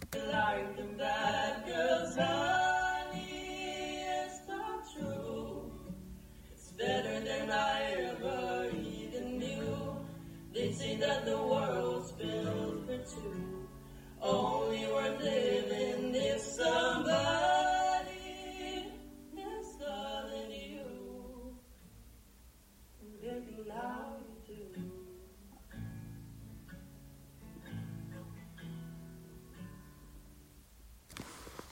Like the bad girls, honey, it's not true. It's better than I ever even knew. They say that the world's built for two. Only one day